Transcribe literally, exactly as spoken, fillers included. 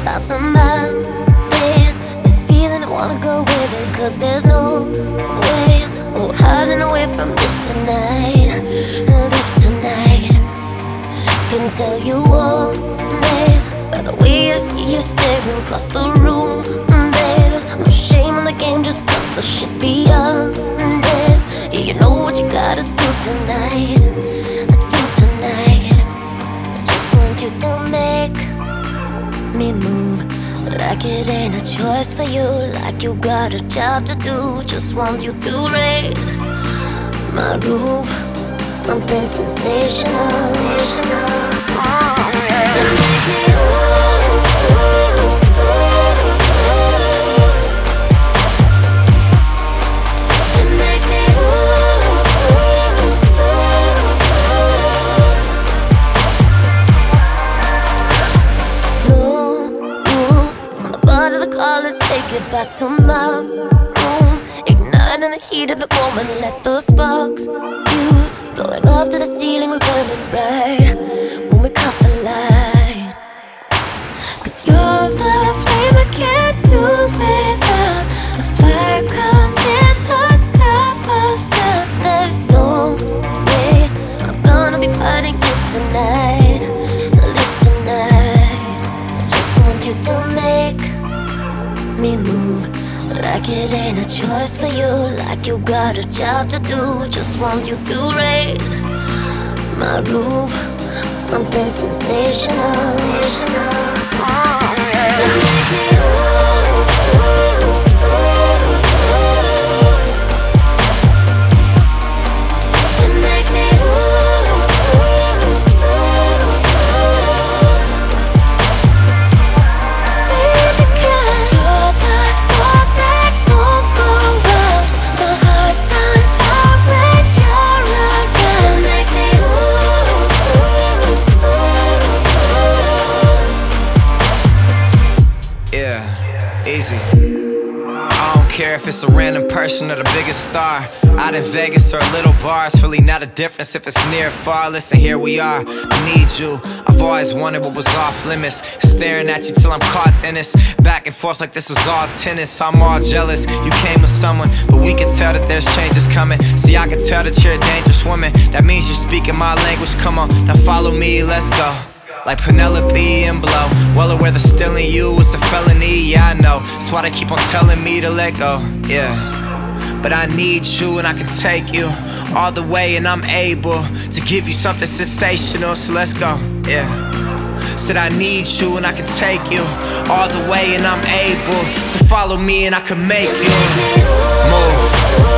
about somebody. This feeling, I wanna go with it, cause there's no way we're hiding away from this tonight. This tonight. Can tell you all, babe, by the way I see you staring across the room, babe. No shame in the game, just cut the shit beyond this. Yeah, you know what you gotta do tonight. Do tonight. I just want you to make me move, like it ain't a choice for you, like you got a job to do. Just want you to raise my roof, something sensational, sensational. Oh, yeah. Make me ooh, ooh, ooh. Make me ooh, ooh, ooh. No rules from the butt of the car, let's take it back to my room. Igniting the heat of the moment, let those sparks fuse. Blowing up to the ceiling, we're burning bright when we caught the light. Cause you're the flame I can't do without. The fire comes in the sky first now. There's no way I'm gonna be fighting this tonight. This tonight. I just want you to make me move, like it ain't a choice for you, like you got a job to do. Just want you to raise my roof, something sensational, sensational. Oh, yeah. Make me ooh, ooh, ooh. And make me ooh, ooh, ooh. Baby, 'cause you're the spark that won't go out. My heart's on fire when you're around. Make me ooh, ooh, ooh. Yeah, easy. I don't care if it's a random person or the biggest star. Out in Vegas or a little bar, it's really not a difference if it's near or far. Listen, here we are, I need you. I've always wanted what was off limits, staring at you till I'm caught in this. Back and forth like this was all tennis. I'm all jealous, you came with someone, but we can tell that there's changes coming. See, I can tell that you're a dangerous woman. That means you're speaking my language, come on, now follow me, let's go. Like Penelope and Blow, well aware that stealing you is a felony, yeah I know. That's why they keep on telling me to let go, yeah. But I need you and I can take you all the way, and I'm able to give you something sensational, so let's go, yeah. Said I need you and I can take you all the way, and I'm able. So follow me and I can make you move.